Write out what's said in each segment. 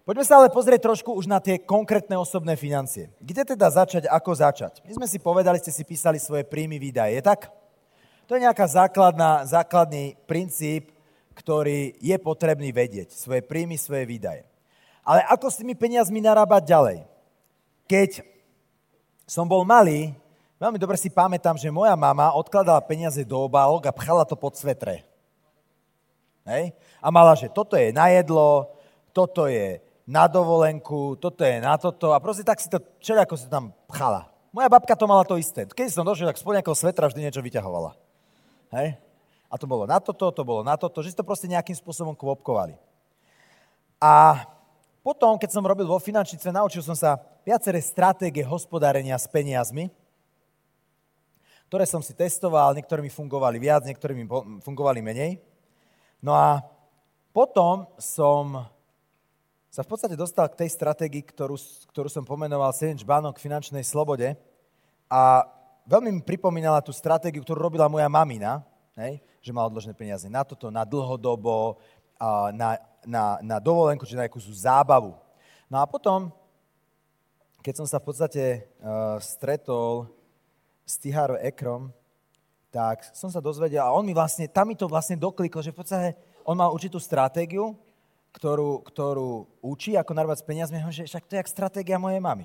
Poďme sa ale pozrieť trošku už na tie konkrétne osobné financie. Kde teda začať, ako začať? My sme si povedali, ste si písali svoje príjmy, výdaje, je tak? To je nejaká základný princíp, ktorý je potrebný vedieť. Svoje príjmy, svoje výdaje. Ale ako s tými peniazmi narábať ďalej? Keď som bol malý, veľmi dobre si pamätám, že moja mama odkladala peniaze do obálok a pchala to pod svetre. Hej? A mala, že toto je na jedlo, toto je na dovolenku, toto je na toto a proste tak si to všelijako si tam pchala. Moja babka to mala to isté. Keď som došiel, tak spod nejakého svetra vždy niečo vyťahovala. Hej? A to bolo na toto, že si to proste nejakým spôsobom kvopkovali. A potom, keď som robil vo finančnice, naučil som sa viaceré stratégie hospodárenia s peniazmi, ktoré som si testoval, niektoré mi fungovali viac, niektoré mi fungovali menej. No a potom som sa v podstate dostal k tej stratégii, ktorú som pomenoval 7 čbánok k finančnej slobode a veľmi mi pripomínala tú stratégiu, ktorú robila moja mamina, hej? Že mala odložené peniaze na toto, na dlhodobo, na dovolenku, či na nejakú zábavu. No a potom, keď som sa v podstate stretol s Tiharo Ekrom, tak som sa dozvedel a on mi vlastne, tam mi to vlastne dokliklo, že v podstate on mal určitú stratégiu, ktorú učí, ako narábať s peniazmi, že však to je jak stratégia mojej mamy.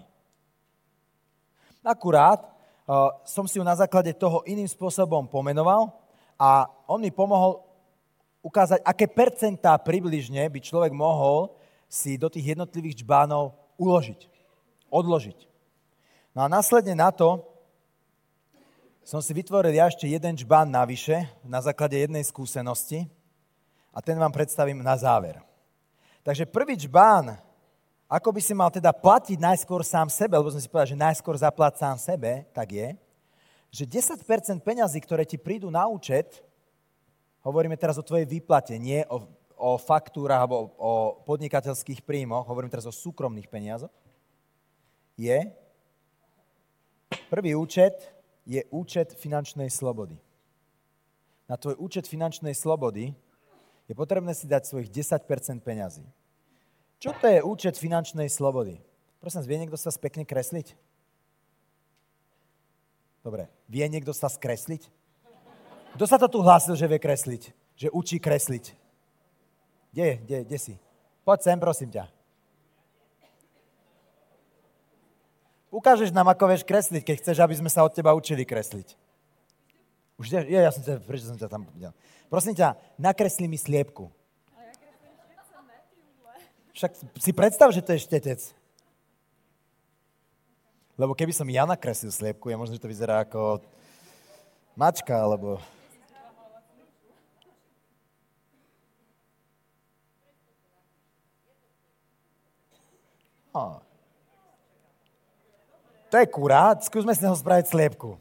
Akurát som si ju na základe toho iným spôsobom pomenoval a on mi pomohol ukázať, aké percentá približne by človek mohol si do tých jednotlivých čbánov uložiť, odložiť. No a následne na to som si vytvoril ja ešte jeden čbán navyše na základe jednej skúsenosti a ten vám predstavím na záver. Takže prvý čbán, ako by si mal teda platiť najskôr sám sebe, lebo som si povedal, že najskôr zaplať sám sebe, tak je, že 10% peňazí, ktoré ti prídu na účet, hovoríme teraz o tvojej výplate, nie o faktúrach alebo o podnikateľských príjmoch, hovorím teraz o súkromných peniazoch, prvý účet je účet finančnej slobody. Na tvoj účet finančnej slobody je potrebné si dať svojich 10% peňazí. Čo to je účet finančnej slobody? Prosím, vie niekto sa pekne kresliť? Dobre, vie niekto sa skresliť? Kto sa to tu hlásil, že vie kresliť? Že učí kresliť? Kde si? Poď sem, prosím ťa. Ukážeš nám, ako vieš kresliť, keď chceš, aby sme sa od teba učili kresliť. Už ja som ťa, prečo som ťa tam videl? Prosím ťa, nakresli mi sliepku. Ale ja kreslím štetce, ne, ty úle. Však si predstav, že to je štetec. Lebo keby som ja nakreslil sliepku, ja možno, že to vyzerá ako mačka, alebo... To je kurát, skúsme si ho spraviť sliepku.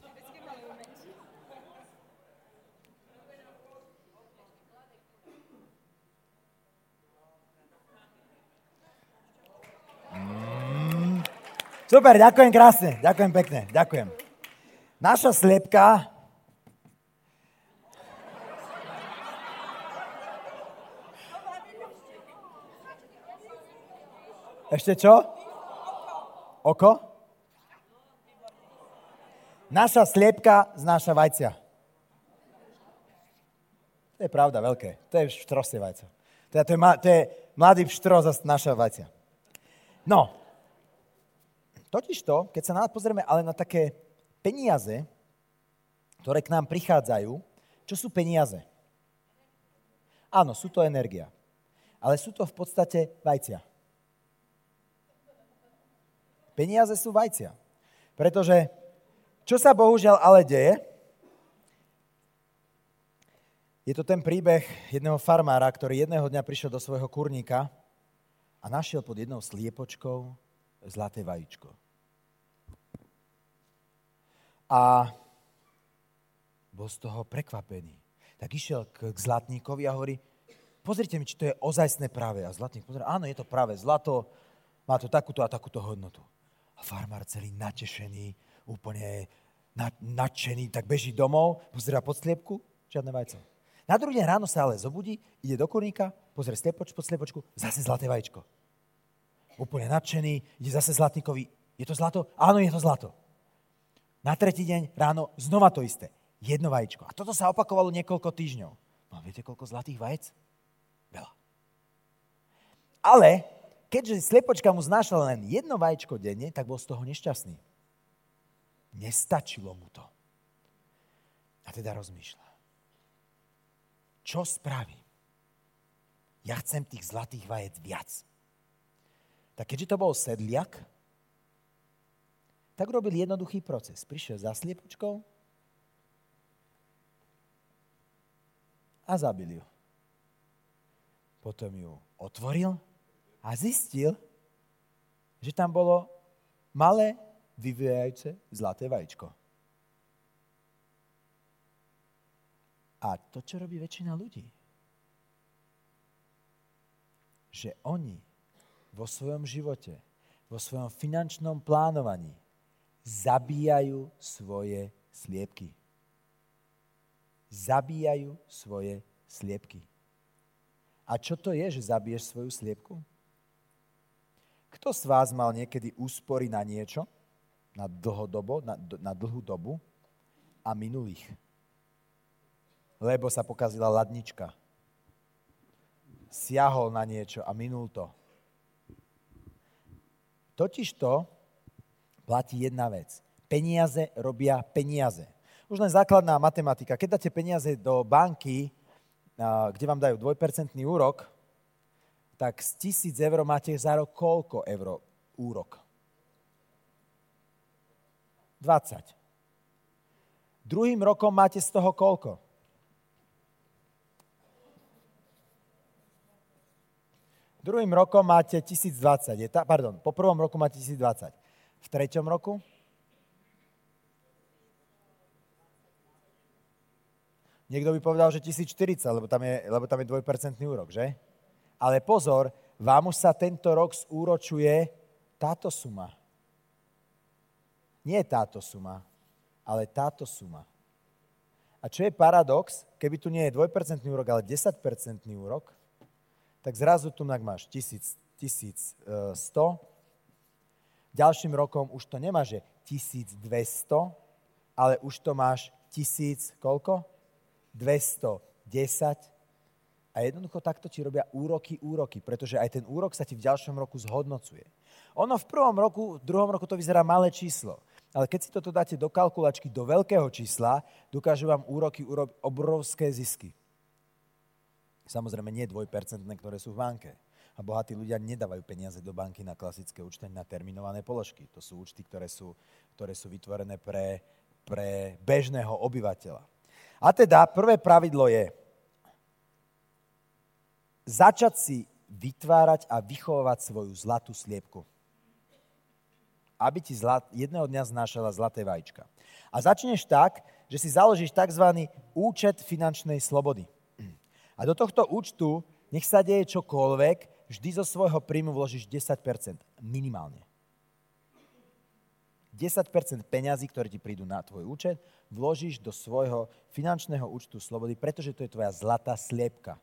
Super, ďakujem krásne, ďakujem pekne, ďakujem. Naša sliepka... Ešte čo? Oko? Naša sliepka znáša vajcia. To je pravda, veľké. To je štrosie vajca. To je mladý pštro zase naša vajcia. No, totižto, keď sa pozrieme ale na také peniaze, ktoré k nám prichádzajú, čo sú peniaze? Áno, sú to energia. Ale sú to v podstate vajcia. Peniaze sú vajcia. Pretože, čo sa bohužiaľ ale deje, je to ten príbeh jedného farmára, ktorý jedného dňa prišiel do svojho kurníka a našiel pod jednou sliepočkou zlaté vajíčko. A bol z toho prekvapený. Tak išiel k zlatníkovi a hovorí, pozrite mi, či to je ozajstné práve. A zlatník pozrie, áno, je to práve zlato, má to takúto a takúto hodnotu. A farmár celý natešený, úplne nadšený, tak beží domov, pozerá pod sliepku, žiadne vajce. Na druhý deň ráno sa ale zobudí, ide do kurníka, pozrie pod sliepočku, zase zlaté vajíčko. Úplne nadšený, ide zase zlatníkovi. Je to zlato? Áno, je to zlato. Na tretí deň ráno znova to isté. Jedno vajíčko. A toto sa opakovalo niekoľko týždňov. No viete, koľko zlatých vajec? Veľa. Ale keďže sliepočka mu znášala len jedno vajíčko denne, tak bol z toho nešťastný. Nestačilo mu to. A teda rozmýšľa. Čo spraví? Ja chcem tých zlatých vajec viac. Tak keďže to bol sedliak, tak robil jednoduchý proces. Prišiel za sliepočkou a zabil ju. Potom ju otvoril a zistil, že tam bolo malé, vyvíjajúce zlaté vajíčko. A to, čo robí väčšina ľudí, že oni vo svojom živote, vo svojom finančnom plánovaní zabíjajú svoje sliepky. Zabíjajú svoje sliepky. A čo to je, že zabiješ svoju sliepku? Kto z vás mal niekedy úspory na niečo, na dlhú dobu a minulých? Lebo sa pokazila ladnička. Siahol na niečo a minul to. Totižto platí jedna vec. Peniaze robia peniaze. Už len základná matematika. Keď dáte peniaze do banky, kde vám dajú 2% úrok, tak z 1000 eur máte za rok koľko eur úrok? 20. Druhým rokom máte z toho koľko? Druhým rokom máte 1020. Po prvom roku máte 1020. V treťom roku? Niekto by povedal, že 1040, lebo tam je 2% úrok, že? Ale pozor, vám už sa tento rok zúročuje táto suma. Nie táto suma, ale táto suma. A čo je paradox, keby tu nie je 2% úrok, ale 10% úrok, tak zrazu tu máš 1100, ďalším rokom už to nemá, že 1200, ale už to máš 1000, koľko? 210. A jednoducho takto ti robia úroky, pretože aj ten úrok sa ti v ďalšom roku zhodnocuje. Ono v druhom roku to vyzerá malé číslo, ale keď si toto dáte do kalkulačky, do veľkého čísla, dokážu vám úroky urobiť obrovské zisky. Samozrejme nie 2%, ktoré sú v banke. A bohatí ľudia nedávajú peniaze do banky na klasické účty, na terminované položky. To sú účty, ktoré sú vytvorené pre bežného obyvateľa. A teda prvé pravidlo je začať si vytvárať a vychovávať svoju zlatú sliepku. Aby ti jedného dňa znášala zlaté vajíčka. A začneš tak, že si založíš tzv. Účet finančnej slobody. A do tohto účtu, nech sa deje čokoľvek, vždy zo svojho príjmu vložíš 10%. Minimálne. 10% peňazí, ktoré ti prídu na tvoj účet, vložíš do svojho finančného účtu slobody, pretože to je tvoja zlatá sliepka,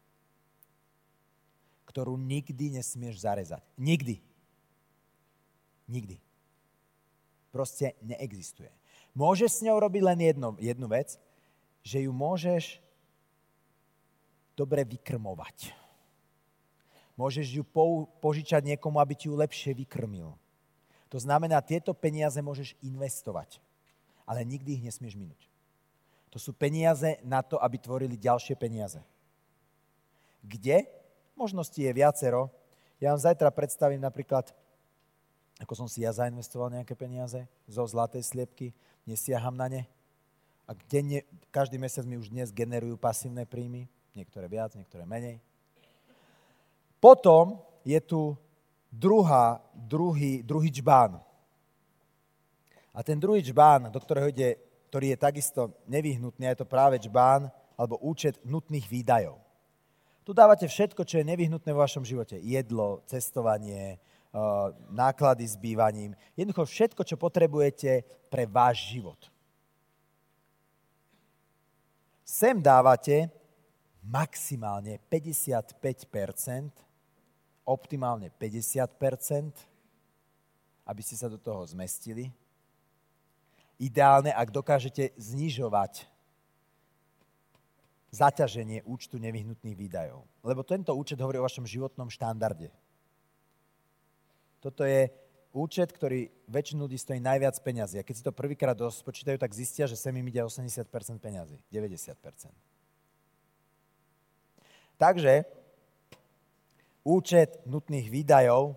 ktorú nikdy nesmieš zarezať. Nikdy. Nikdy. Proste neexistuje. Môžeš s ňou robiť len jednu vec, že ju môžeš dobre vykrmovať. Môžeš ju požičať niekomu, aby ti ju lepšie vykrmil. To znamená, tieto peniaze môžeš investovať, ale nikdy ich nesmieš minúť. To sú peniaze na to, aby tvorili ďalšie peniaze. Kde? Možností je viacero. Ja vám zajtra predstavím napríklad, ako som si ja zainvestoval nejaké peniaze zo zlatej sliepky, nesiaham na ne a každý mesiac mi už dnes generujú pasívne príjmy, niektoré viac, niektoré menej. Potom je tu druhý džbán. A ten druhý džbán, do ktorého ide, ktorý je takisto nevyhnutný, je to práve džbán alebo účet nutných výdajov. Tu dávate všetko, čo je nevyhnutné vo vašom živote. Jedlo, cestovanie, náklady s bývaním. Jednoducho všetko, čo potrebujete pre váš život. Sem dávate maximálne 55% optimálne 50%, aby ste sa do toho zmestili. Ideálne, ak dokážete znižovať zaťaženie účtu nevyhnutných výdajov. Lebo tento účet hovorí o vašom životnom štandarde. Toto je účet, ktorý väčšinu ľudí stojí najviac peňazí. A keď si to prvýkrát spočítajú, tak zistia, že sem im ide 80% peňazí, 90%. Takže účet nutných výdajov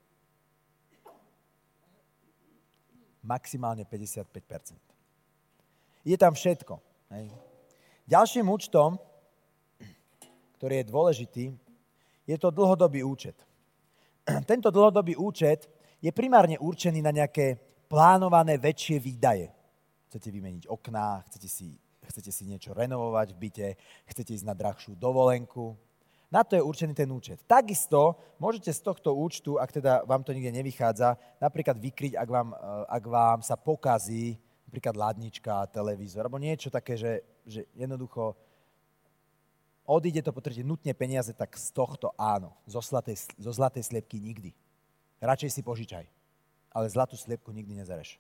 maximálne 55%. Je tam všetko. Hej. Ďalším účtom, ktorý je dôležitý, je to dlhodobý účet. Tento dlhodobý účet je primárne určený na nejaké plánované väčšie výdaje. Chcete vymeniť okná, chcete si niečo renovovať v byte, chcete ísť na drahšiu dovolenku. Na to je určený ten účet. Takisto môžete z tohto účtu, ak teda vám to nikde nevychádza, napríklad vykryť, ak vám sa pokazí napríklad ladnička, televízor, alebo niečo také, že jednoducho odíde to, potrebujete nutne peniaze, tak z tohto áno. Zo zlatej sliepky nikdy. Radšej si požičaj. Ale zlatú sliepku nikdy nezereš.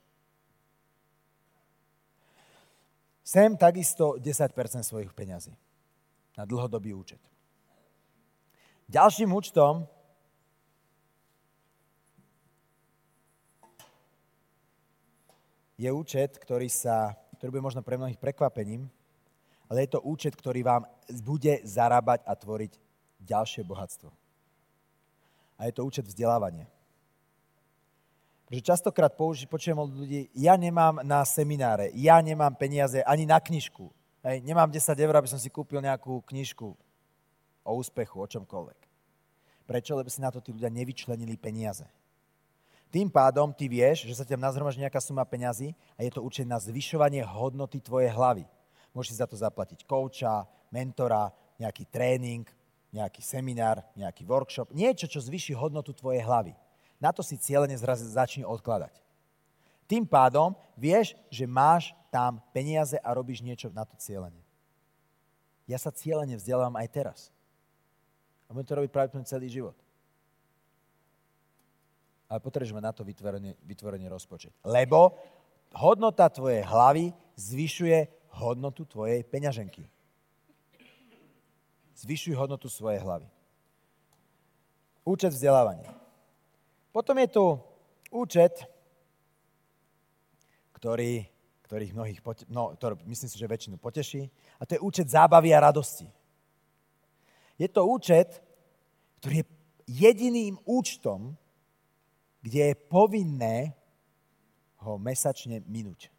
Sem takisto 10% svojich peňazí na dlhodobý účet. Ďalším účtom je účet, ktorý bude možno pre mnohých prekvapením, ale je to účet, ktorý vám bude zarábať a tvoriť ďalšie bohatstvo. A je to účet vzdelávania. Pretože častokrát počujem od ľudí, ja nemám na semináre, ja nemám peniaze ani na knižku. Hej, nemám 10 eur, aby som si kúpil nejakú knižku o úspechu, o čomkoľvek. Prečo? Lebo si na to tí ľudia nevyčlenili peniaze. Tým pádom ty vieš, že sa tam nazhromaží nejaká suma peňazí a je to určené na zvyšovanie hodnoty tvojej hlavy. Môžeš si za to zaplatiť kouča, mentora, nejaký tréning, nejaký seminár, nejaký workshop, niečo, čo zvýši hodnotu tvojej hlavy. Na to si cieľene začni odkladať. Tým pádom vieš, že máš tam peniaze a robíš niečo na to cieľene. Ja sa cieľene vzdelávam aj teraz. A budem to robiť pravdepodobne celý život. Ale potrebujeme na to vytvorený rozpočet. Lebo hodnota tvojej hlavy zvyšuje hodnotu tvojej peňaženky. Zvyšuj hodnotu svojej hlavy. Účet vzdelávania. Potom je tu účet, ktorých mnohých, myslím si, že väčšinu poteší, a to je účet zábavy a radosti. Je to účet, ktorý je jediným účtom, kde je povinné ho mesačne minúť.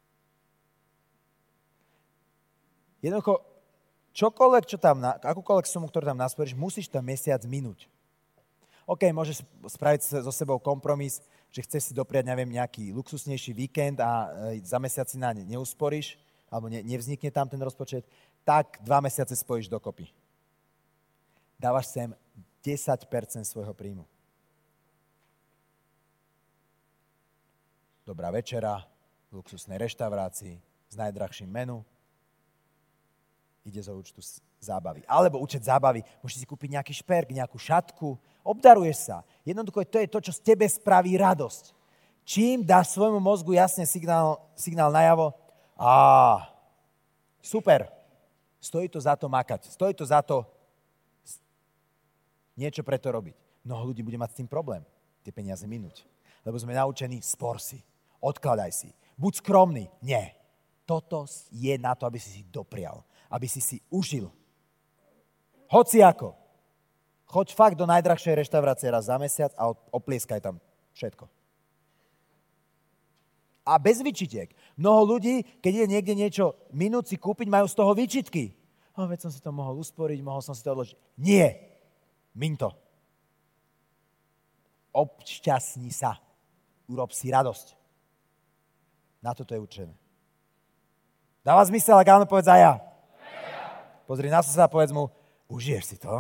Jednoducho, akúkoľvek sumu, ktorú tam nasporiš, musíš tam mesiac minúť. OK, môžeš spraviť so sebou kompromis, že chceš si dopriať, nejaký luxusnejší víkend a za mesiac si na ne neusporíš, alebo nevznikne tam ten rozpočet, tak 2 mesiace spojíš dokopy. Dávaš sem 10% svojho príjmu. Dobrá večera, v luxusnej reštaurácii, s najdrahším menu, ide zo účtu zábavy. Alebo účet zábavy, môžeš si kúpiť nejaký šperk, nejakú šatku, obdaruješ sa. Jednoducho to je to, čo z tebe spraví radosť. Čím dáš svojmu mozgu jasne signál najavo, super, stojí to za to makať, stojí to za to niečo pre to robiť. Mnoho ľudí bude mať s tým problém, tie peniaze minúť. Lebo sme naučení, spor si, odkladaj si, buď skromný. Nie. Toto je na to, aby si si doprial, aby si si užil. Hociako. Choď fakt do najdrahšej reštaurácie raz za mesiac a oplieskaj tam všetko. A bez výčitiek. Mnoho ľudí, keď je niekde niečo minúť si kúpiť, majú z toho výčitky. Veď som si to mohol usporiť, mohol som si to odložiť. Nie. Miň to. Obšťastni sa. Urob si radosť. Na toto je určené. Dáva zmysel, ak áno, povedz aj ja. Pozri na suseda a povedz mu, užiješ si to?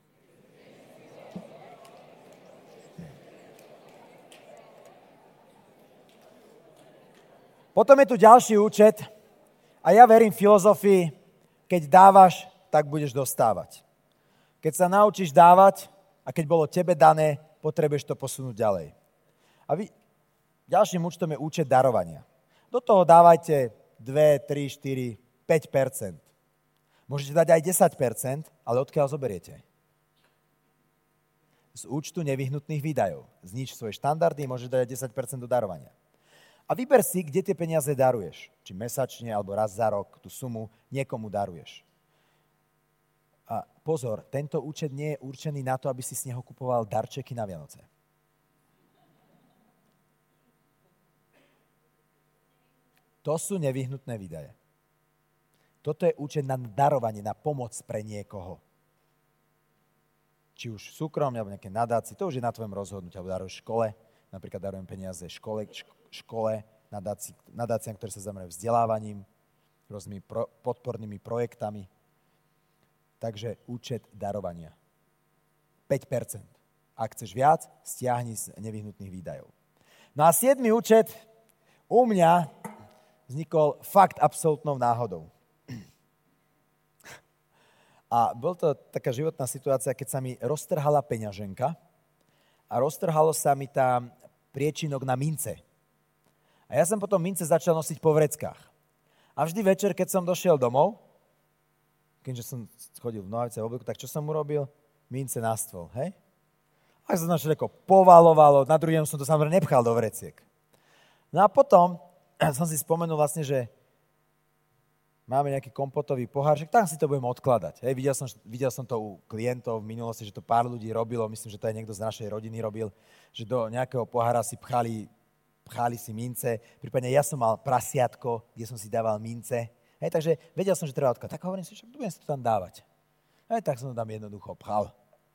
Potom je tu ďalší účet a ja verím v filozofii, keď dávaš, tak budeš dostávať. Keď sa naučíš dávať, a keď bolo tebe dané, potrebuješ to posunúť ďalej. A ďalším účtom je účet darovania. Do toho dávajte 2, 3, 4, 5%. Môžete dať aj 10%, ale odkiaľ zoberiete? Z účtu nevyhnutných výdajov. Znič svoje štandardy, môžeš dať aj 10% do darovania. A vyber si, kde tie peniaze daruješ. Či mesačne, alebo raz za rok tú sumu niekomu daruješ. A pozor, tento účet nie je určený na to, aby si z neho kupoval darčeky na Vianoce. To sú nevyhnutné výdaje. Toto je účet na darovanie, na pomoc pre niekoho. Či už súkromne, alebo nejaké nadácie, to už je na tvojom rozhodnutí, alebo daruješ škole, napríklad darujem peniaze škole, nadáciám, ktoré sa zamerajú vzdelávaním, rôznymi podpornými projektami. Takže účet darovania. 5%. Ak chceš viac, stiahni z nevyhnutných výdajov. No a 7. účet u mňa vznikol fakt absolútnou náhodou. A bol to taká životná situácia, keď sa mi roztrhala peňaženka a roztrhalo sa mi tam priečinok na mince. A ja som potom mince začal nosiť po vreckách. A vždy večer, keď som došiel domov, keďže som chodil v nohavice a oblieku, tak čo som urobil? Mince na stôl, hej? A sa tam všetko povalovalo, na druhý deň som to samozrejme nepchal do vreciek. No a potom som si spomenul vlastne, že máme nejaký kompotový pohárček, tam si to budem odkladať. Hej, videl som to u klientov v minulosti, že to pár ľudí robilo, myslím, že to aj niekto z našej rodiny robil, že do nejakého pohára si pchali si mince, prípadne ja som mal prasiatko, kde som si dával mince. Hej, takže vedel som, že treba odkladať. Tak hovorím si, že budem si to tam dávať. Hej, tak som to tam jednoducho pchal.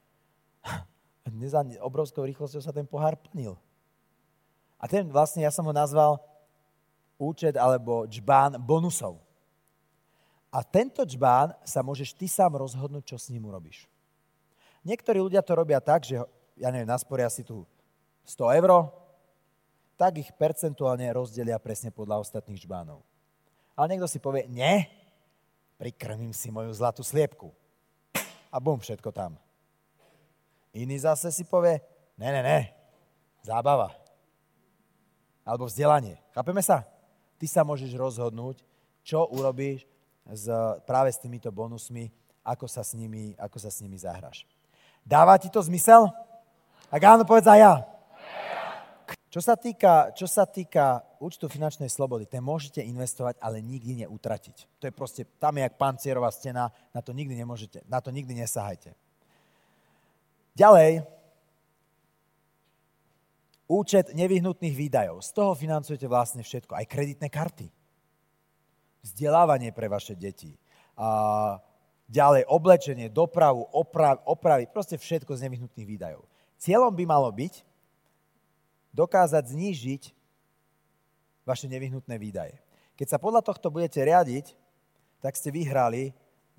Za obrovskou rýchlosťou sa ten pohár plnil. A ten vlastne, ja som ho nazval účet alebo džbán bonusov. A tento džbán sa môžeš ty sám rozhodnúť, čo s ním urobíš. Niektorí ľudia to robia tak, že, ja neviem, nasporia si tu 100 €, tak ich percentuálne rozdelia presne podľa ostatných džbánov. Ale niekto si povie, nie, prikrmím si moju zlatú sliepku. A bum, všetko tam. Iný zase si povie, ne, zábava. Alebo vzdelanie. Chápeme sa? Ty sa môžeš rozhodnúť, čo urobíš práve s týmito bonusmi, ako sa s nimi zahráš. Dáva ti to zmysel? Ak áno, povedz aj ja. Čo sa týka účtu finančnej slobody, ten môžete investovať, ale nikdy neutratiť. To je proste, tam je jak pancierová stena, na to nikdy nesahajte. Ďalej, účet nevyhnutných výdajov. Z toho financujete vlastne všetko, aj kreditné karty. Vzdelávanie pre vaše deti. A ďalej oblečenie, dopravu, opravy, proste všetko z nevyhnutných výdajov. Cieľom by malo byť dokázať znížiť vaše nevyhnutné výdaje. Keď sa podľa tohto budete riadiť, tak ste vyhrali,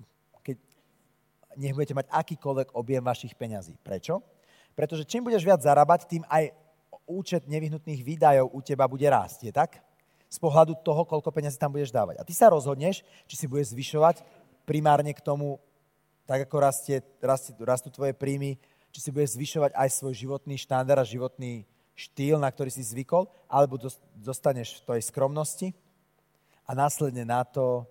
nech budete mať akýkoľvek objem vašich peňazí. Prečo? Pretože čím budeš viac zarábať, tým aj účet nevyhnutných výdajov u teba bude rásť. Je tak? Z pohľadu toho, koľko peňazí tam budeš dávať. A ty sa rozhodneš, či si budeš zvyšovať primárne k tomu, tak ako rastú tvoje príjmy, či si budeš zvyšovať aj svoj životný štandard a životný štýl, na ktorý si zvykol, alebo dostaneš v tej skromnosti a následne na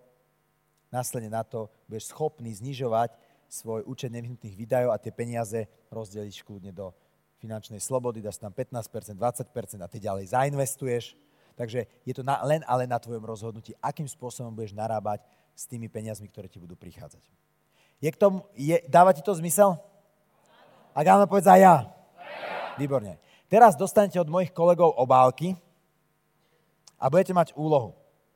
to budeš schopný znižovať svoj účet nevyhnutných výdajov a tie peniaze rozdeliš kľudne do finančnej slobody, dáš tam 15%, 20% a ty ďalej zainvestuješ. Takže je to len na tvojom rozhodnutí, akým spôsobom budeš narábať s tými peniazmi, ktoré ti budú prichádzať. Dáva ti to zmysel? Ak áno, povedz aj ja. Výborne. Teraz dostanete od mojich kolegov obálky a budete mať úlohu.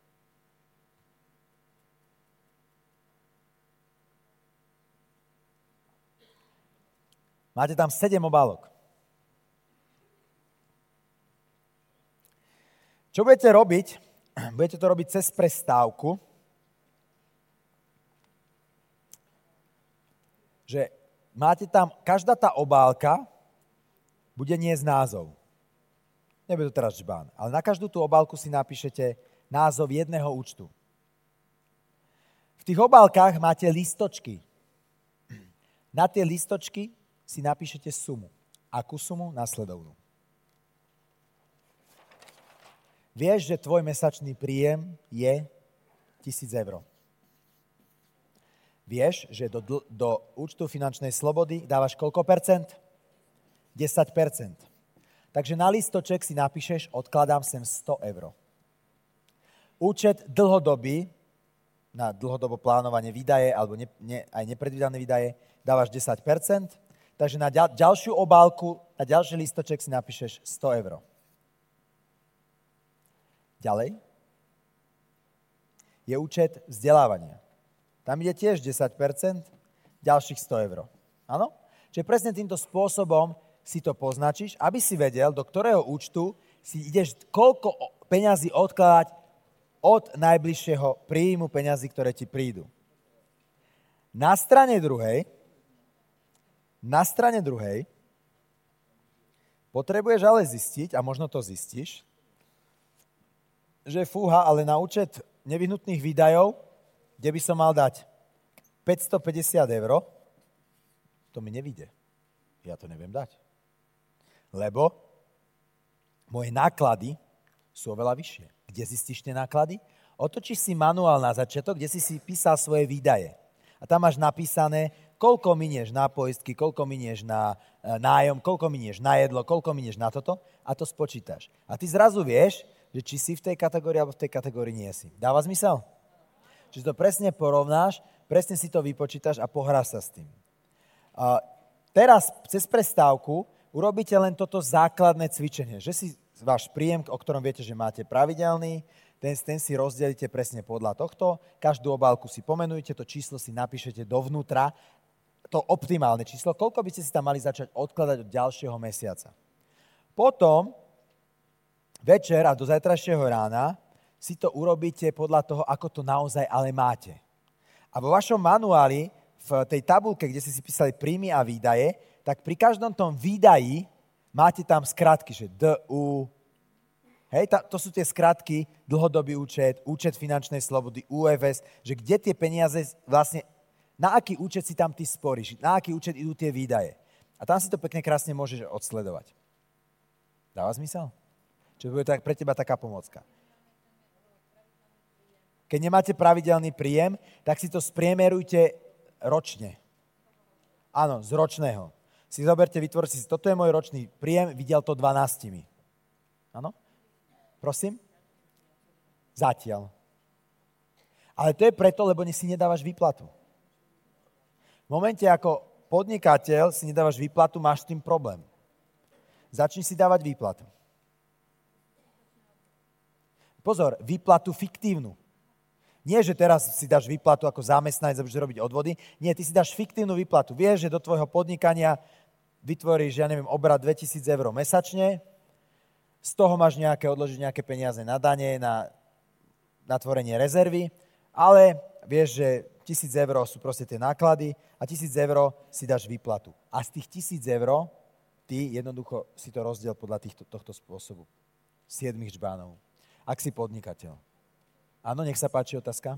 Máte tam 7 obálok. Čo budete robiť? Budete to robiť cez prestávku, že máte tam, každá tá obálka bude niesť názov. Nebude to teraz džbán, ale na každú tú obálku si napíšete názov jedného účtu. V tých obálkach máte listočky. Na tie listočky si napíšete sumu. Akú sumu? Nasledovnú. Vieš, že tvoj mesačný príjem je 1000 eur. Vieš, že do účtu finančnej slobody dávaš koľko percent? 10%. Takže na listoček si napíšeš, odkladám sem 100 eur. Účet dlhodobý, na dlhodobo plánovanie výdaje, alebo aj nepredvídané výdaje, dávaš 10%. Takže na ďalšiu obálku, na ďalší listoček si napíšeš 100 eur. Ďalej je účet vzdelávania. Tam ide tiež 10%, ďalších 100 eur. Áno? Čiže presne týmto spôsobom si to poznačíš, aby si vedel, do ktorého účtu si ideš koľko peňazí odkladať od najbližšieho príjmu peňazí, ktoré ti prídu. Na strane druhej potrebuješ ale zistiť, a možno to zistíš, že fúha, ale na účet nevyhnutných výdajov, kde by som mal dať 550 eur, to mi nevyjde. Ja to neviem dať. Lebo moje náklady sú oveľa vyššie. Kde zistíš tie náklady? Otočíš si manuál na začiatok, kde si písal svoje výdaje. A tam máš napísané, koľko minieš na poistky, koľko minieš na nájom, koľko minieš na jedlo, koľko minieš na toto a to spočítaš. A ty zrazu vieš, že či si v tej kategórii alebo v tej kategórii nie si. Dáva zmysel? Čiže to presne porovnáš, presne si to vypočítaš a pohráš sa s tým. Teraz cez prestávku urobíte len toto základné cvičenie, že si váš príjem, o ktorom viete, že máte pravidelný, ten si rozdelíte presne podľa tohto, každú obálku si pomenujete, to číslo si napíšete dovnútra, to optimálne číslo, koľko by ste si tam mali začať odkladať od ďalšieho mesiaca. Potom večer a do zajtrajšieho rána si to urobíte podľa toho, ako to naozaj ale máte. A vo vašom manuáli, v tej tabuľke, kde ste si písali príjmy a výdaje, tak pri každom tom výdaji máte tam skratky, že DU, hej, to sú tie skratky, dlhodobý účet, účet finančnej slobody, UFS, že kde tie peniaze vlastne, na aký účet si tam ty sporíš, na aký účet idú tie výdaje. A tam si to pekne krásne môžeš odsledovať. Dáva zmysel? Čo bude tak pre teba taká pomocka. Keď nemáte pravidelný príjem, tak si to spriemerujte ročne. Áno, z ročného. Si zoberte, vytvorte si, toto je môj ročný príjem, videl to 12. Áno? Prosím? Zatiaľ. Ale to je preto, lebo si nedávaš výplatu. V momente, ako podnikateľ si nedávaš výplatu, máš s tým problém. Začni si dávať výplatu. Pozor, výplatu fiktívnu. Nie, že teraz si dáš výplatu ako zamestnanec a budeš robiť odvody. Nie, ty si dáš fiktívnu výplatu. Vieš, že do tvojho podnikania vytvoríš, obrat 2000 eur mesačne, z toho máš odložiť nejaké peniaze na dane, na tvorenie rezervy, ale vieš, že 1000 eur sú proste tie náklady a 1000 eur si dáš výplatu. A z tých 1000 eur ty jednoducho si to rozdiel podľa tohto spôsobu. 7 žbánov. Ak si podnikateľ. Áno, nech sa páči otázka.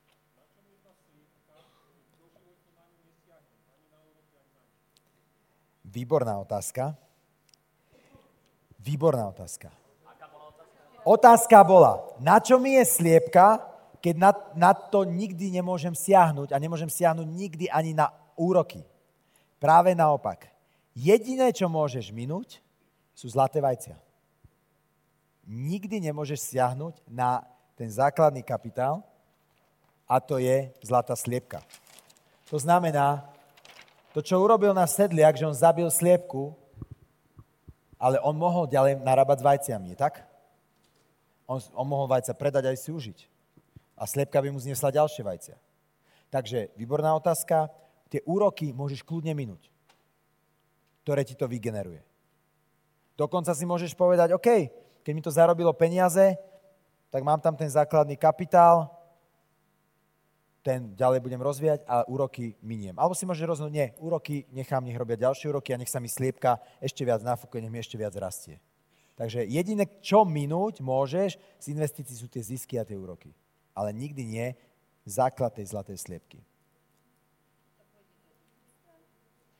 Výborná otázka. Výborná otázka. Otázka bola, na čo mi je sliepka, keď na to nikdy nemôžem siahnuť a nemôžem siahnuť nikdy ani na úroky. Práve naopak. Jediné, čo môžeš minúť, sú zlaté vajcia. Nikdy nemôžeš siahnuť na ten základný kapitál a to je zlatá sliepka. To znamená, to, čo urobil náš sedliak, že on zabil sliepku, ale on mohol ďalej narábať s vajciami, tak? On mohol vajca predať aj si užiť. A sliepka by mu zniesla ďalšie vajcia. Takže výborná otázka. Tie úroky môžeš kľudne minúť, ktoré ti to vygeneruje. Dokonca si môžeš povedať, OK, keď mi to zarobilo peniaze, tak mám tam ten základný kapitál, ten ďalej budem rozvíjať a úroky miniem. Alebo si môžeš rozhodnúť, nie, úroky nechám, nech robia ďalšie úroky a nech sa mi sliepka ešte viac nafúkuje, nech mi ešte viac rastie. Takže jediné, čo minúť môžeš, z investícií sú tie zisky a tie úroky. Ale nikdy nie základ tej zlatej sliepky.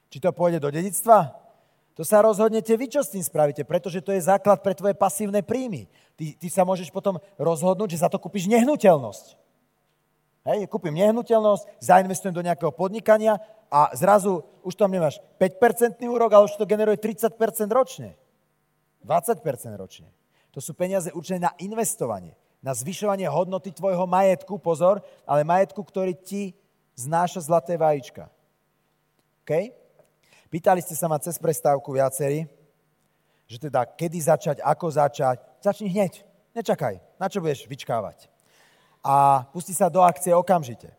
Či to pôjde do dedičstva? To sa rozhodnete vy, čo s tým spravíte, pretože to je základ pre tvoje pasívne príjmy. Ty sa môžeš potom rozhodnúť, že za to kúpiš nehnuteľnosť. Hej, kúpim nehnuteľnosť, zainvestujem do nejakého podnikania a zrazu už tam nemáš 5% úrok, ale už to generuje 30% ročne. 20% ročne. To sú peniaze určené na investovanie, na zvyšovanie hodnoty tvojho majetku, pozor, ale majetku, ktorý ti znáša zlaté vajíčka. OK? Pýtali ste sa ma cez prestávku viacerí, že teda kedy začať, ako začať. Začni hneď, nečakaj, na čo budeš vyčkávať. A pusti sa do akcie okamžite.